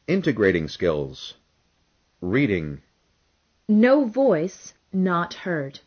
Integrating skills. Reading. No voice not heard.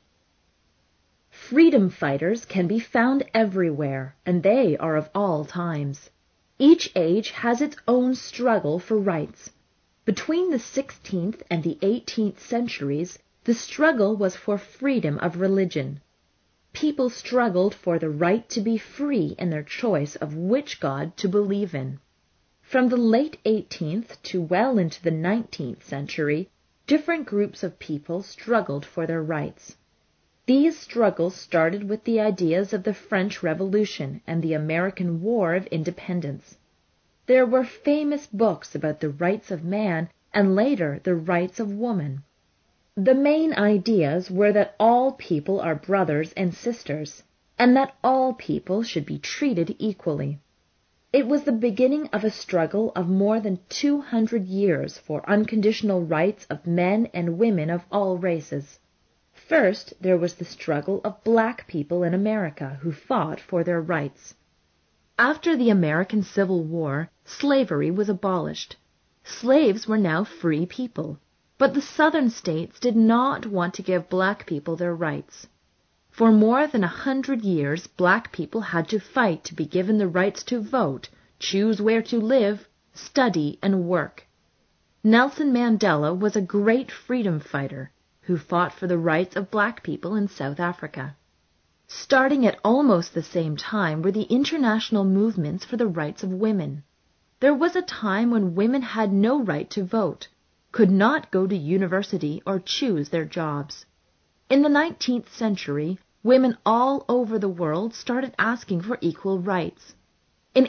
Freedom fighters can be found everywhere, and they are of all times. Each age has its own struggle for rights. Between the 16th and the 18th centuries, the struggle was for freedom of religion. People struggled for the right to be free in their choice of which God to believe in. From the late 18th to well into the 19th century, different groups of people struggled for their rights. These struggles started with the ideas of the French Revolution and the American War of Independence. There were famous books about the rights of man and later the rights of woman. The main ideas were that all people are brothers and sisters, and that all people should be treated equally. It was the beginning of a struggle of more than 200 years for unconditional rights of men and women of all races. First, there was the struggle of black people in America who fought for their rights. After the American Civil War, slavery was abolished. Slaves were now free people. But the southern states did not want to give black people their rights. For more than 100 years, black people had to fight to be given the rights to vote, choose where to live, study, and work. Nelson Mandela was a great freedom fighter who fought for the rights of black people in South Africa. Starting at almost the same time were the international movements for the rights of women. There was a time when women had no right to vote, could not go to university or choose their jobs. In the 19th century, women all over the world started asking for equal rights. In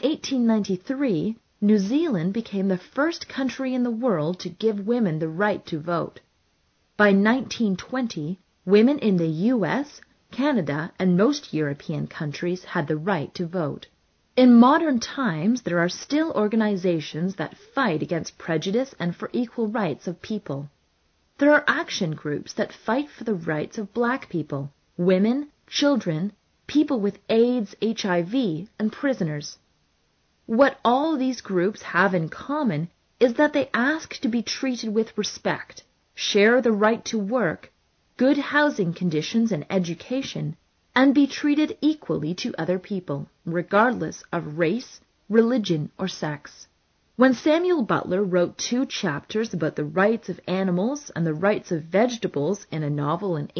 1893, New Zealand became the first country in the world to give women the right to vote. By 1920, women in the U.S., Canada, and most European countries had the right to vote. In modern times, there are still organizations that fight against prejudice and for equal rights of people. There are action groups that fight for the rights of black people, women, children, people with AIDS, HIV, and prisoners. What all these groups have in common is that they ask to be treated with respect, share the right to work, good housing conditions and education, and be treated equally to other people, regardless of race, religion, or sex. When Samuel Butler wrote 2 chapters about the rights of animals and the rights of vegetables in a novel in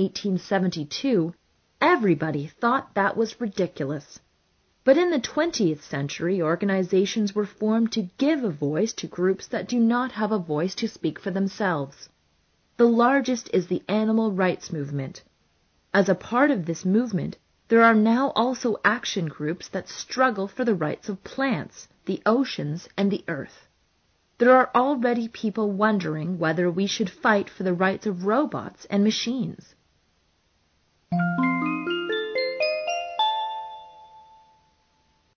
1872, everybody thought that was ridiculous. But in the 20th century, organizations were formed to give a voice to groups that do not have a voice to speak for themselves. The largest is the animal rights movement. As a part of this movement, there are now also action groups that struggle for the rights of plants, the oceans, and the earth. There are already people wondering whether we should fight for the rights of robots and machines.